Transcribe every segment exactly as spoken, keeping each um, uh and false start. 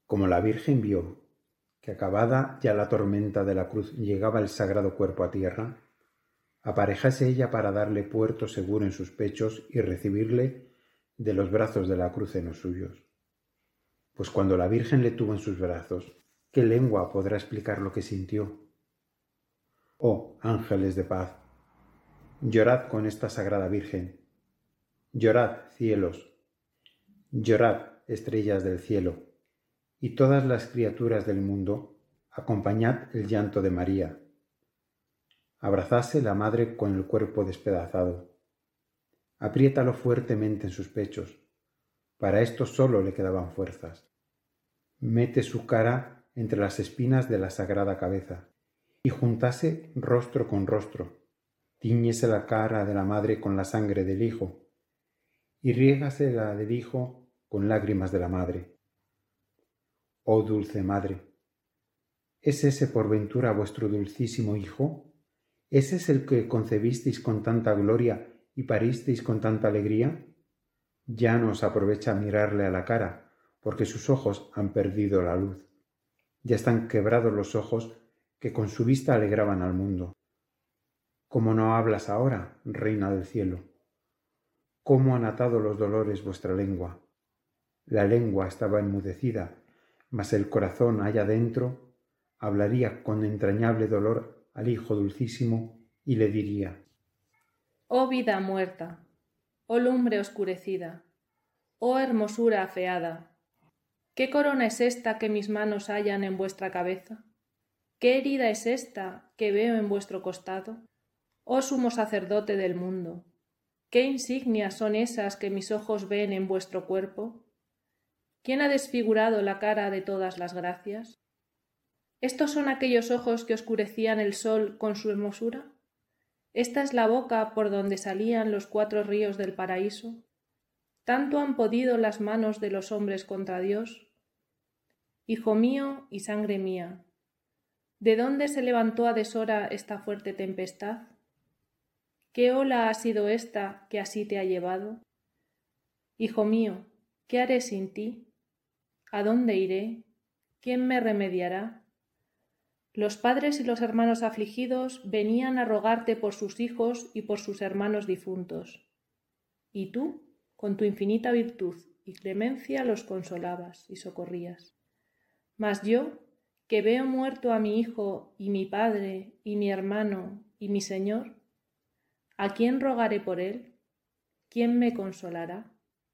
Como la Virgen vio que acabada ya la tormenta de la cruz llegaba el sagrado cuerpo a tierra, aparejase ella para darle puerto seguro en sus pechos y recibirle de los brazos de la cruz en los suyos. Pues cuando la Virgen le tuvo en sus brazos, ¿qué lengua podrá explicar lo que sintió? Oh, ángeles de paz, llorad con esta sagrada Virgen, llorad, cielos, llorad, estrellas del cielo, y todas las criaturas del mundo, acompañad el llanto de María. Abrazase la madre con el cuerpo despedazado. Apriétalo fuertemente en sus pechos. Para esto solo le quedaban fuerzas. Mete su cara entre las espinas de la sagrada cabeza y juntase rostro con rostro. Tíñese la cara de la madre con la sangre del hijo y riégase la del hijo con lágrimas de la madre. Oh dulce madre, ¿es ese por ventura vuestro dulcísimo hijo? ¿Ese es el que concebisteis con tanta gloria y paristeis con tanta alegría? Ya no os aprovecha mirarle a la cara, porque sus ojos han perdido la luz. Ya están quebrados los ojos que con su vista alegraban al mundo. ¿Cómo no hablas ahora, reina del cielo? ¿Cómo han atado los dolores vuestra lengua? La lengua estaba enmudecida, mas el corazón allá dentro hablaría con entrañable dolor al Hijo Dulcísimo y le diría: Oh vida muerta, oh lumbre oscurecida, oh hermosura afeada, ¿qué corona es esta que mis manos hallan en vuestra cabeza? ¿Qué herida es esta que veo en vuestro costado? Oh sumo sacerdote del mundo, ¿qué insignias son esas que mis ojos ven en vuestro cuerpo? ¿Quién ha desfigurado la cara de todas las gracias? ¿Estos son aquellos ojos que oscurecían el sol con su hermosura? ¿Esta es la boca por donde salían los cuatro ríos del paraíso? ¿Tanto han podido las manos de los hombres contra Dios? Hijo mío y sangre mía, ¿de dónde se levantó a deshora esta fuerte tempestad? ¿Qué ola ha sido esta que así te ha llevado? Hijo mío, ¿qué haré sin ti? ¿A dónde iré? ¿Quién me remediará? Los padres y los hermanos afligidos venían a rogarte por sus hijos y por sus hermanos difuntos. Y tú, con tu infinita virtud y clemencia, los consolabas y socorrías. Mas yo, que veo muerto a mi hijo y mi padre y mi hermano y mi Señor, ¿a quién rogaré por él? ¿Quién me consolará?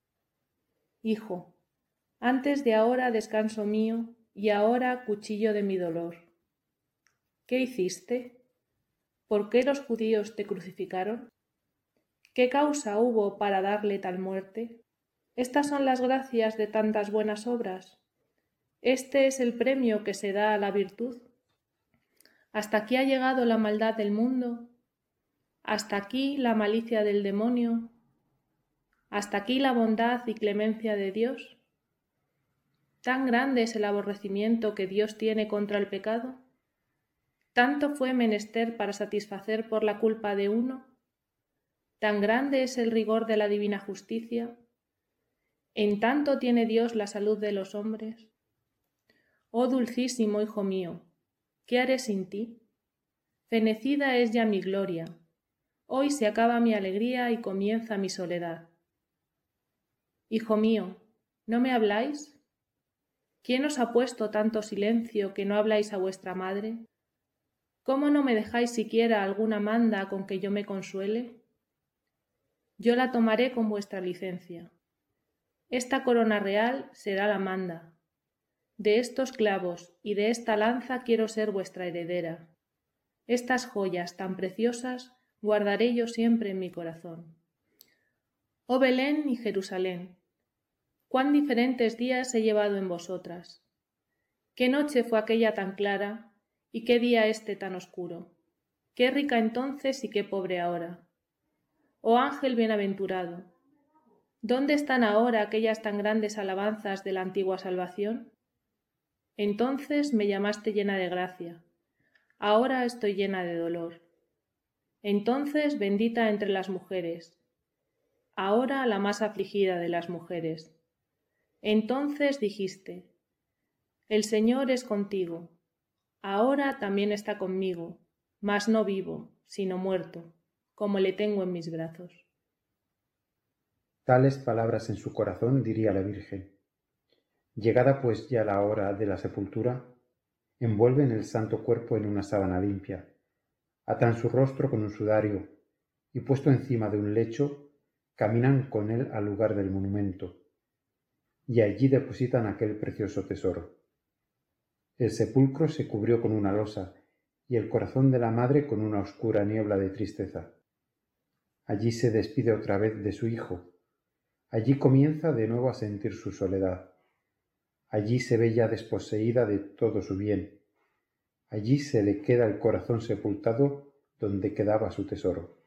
Hijo, antes de ahora descanso mío y ahora cuchillo de mi dolor. ¿Qué hiciste? ¿Por qué los judíos te crucificaron? ¿Qué causa hubo para darle tal muerte? Estas son las gracias de tantas buenas obras. Este es el premio que se da a la virtud. Hasta aquí ha llegado la maldad del mundo, hasta aquí la malicia del demonio, hasta aquí la bondad y clemencia de Dios. ¿Tan grande es el aborrecimiento que Dios tiene contra el pecado? ¿Tanto fue menester para satisfacer por la culpa de uno? ¿Tan grande es el rigor de la divina justicia? ¿En tanto tiene Dios la salud de los hombres? Oh dulcísimo Hijo mío, ¿qué haré sin ti? Fenecida es ya mi gloria. Hoy se acaba mi alegría y comienza mi soledad. Hijo mío, ¿no me habláis? ¿Quién os ha puesto tanto silencio que no habláis a vuestra madre? ¿Cómo no me dejáis siquiera alguna manda con que yo me consuele? Yo la tomaré con vuestra licencia. Esta corona real será la manda. De estos clavos y de esta lanza quiero ser vuestra heredera. Estas joyas tan preciosas guardaré yo siempre en mi corazón. Oh Belén y Jerusalén, cuán diferentes días he llevado en vosotras. Qué noche fue aquella tan clara y qué día este tan oscuro. Qué rica entonces y qué pobre ahora. Oh ángel bienaventurado, ¿dónde están ahora aquellas tan grandes alabanzas de la antigua salvación? Entonces me llamaste llena de gracia, ahora estoy llena de dolor. Entonces bendita entre las mujeres, ahora la más afligida de las mujeres. Entonces dijiste: El Señor es contigo. Ahora también está conmigo, mas no vivo, sino muerto, como le tengo en mis brazos. Tales palabras en su corazón diría la Virgen. Llegada pues ya la hora de la sepultura, envuelven el santo cuerpo en una sábana limpia, atan su rostro con un sudario y, puesto encima de un lecho, caminan con él al lugar del monumento, y allí depositan aquel precioso tesoro. El sepulcro se cubrió con una losa y el corazón de la madre con una oscura niebla de tristeza. Allí se despide otra vez de su hijo. Allí comienza de nuevo a sentir su soledad. Allí se ve ya desposeída de todo su bien. Allí se le queda el corazón sepultado donde quedaba su tesoro.